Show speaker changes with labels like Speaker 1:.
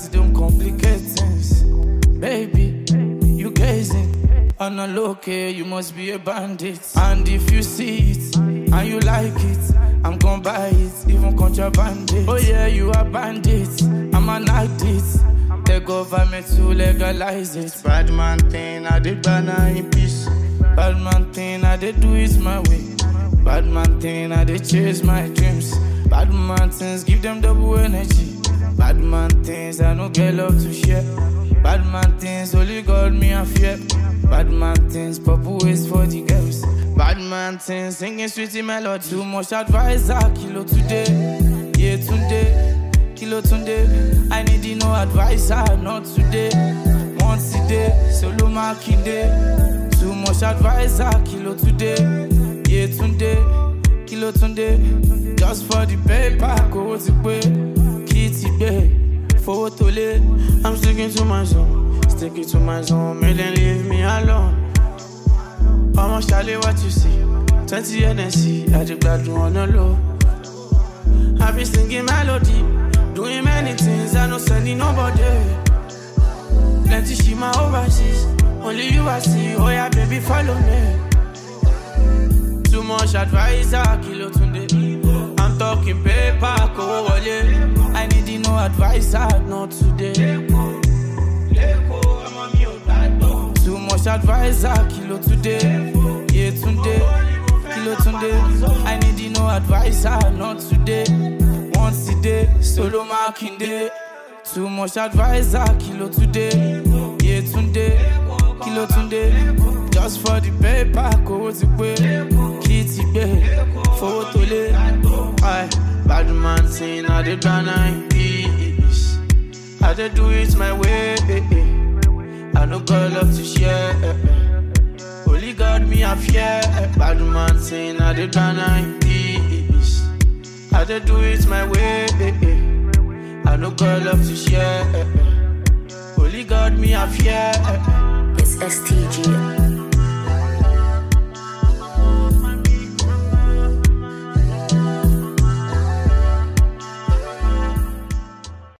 Speaker 1: don't complicate things. Baby, you gazing on a low key, you must be a bandit. And if you see it and you like it, I'm gon' buy it, even contraband it. Oh yeah, you are bandit, I'm an addict. The government to legalize it. Bad man thing, I did banana in peace. Bad man thing, I did do it my way. Bad man thing, I did chase my dreams. Bad man things, give them double energy. Bad man things, I don't get love to share. Bad man things, only God me a fear. Bad man things, purple ways for the girls. Bad man things, singing sweetie melody. Too much advisor, kilo today. Yeah, today. Kilo tunde, I need no advisor, not today. Once a day, solo makinde. Too much advisor, kilo today. Yeah, tunde, kilo tunde. Just for the paper, go to pay. Kitty bay, for tole. I'm sticking to my zone, make them leave me alone. How much Charlie, what you see? 20 NSC, I just got on the low. I be singing melody. Doing many things, I don't send nobody. Plenty shima overseas, only you I see. Oh yeah, baby, follow me. Too much advisor, kilo tunde. I'm talking paper, go wale. I need no advisor, not today. Too much advisor, kilo today. Yeah, tunde, kilo tunde. I need no advisor, not today. Once a day, solo marking day. Too much advisor, kilo today. Yeah, tunde, kilo tunde. Just for the paper, go to pay. Kitty bay, for tole. Aye, bad man saying I did banana in peace. I did do it my way. I no got love to share. Only God me a fear. Bad man saying I did banana in peace. I did do it my way. I no got love to share. Only God me a fear.
Speaker 2: It's STG.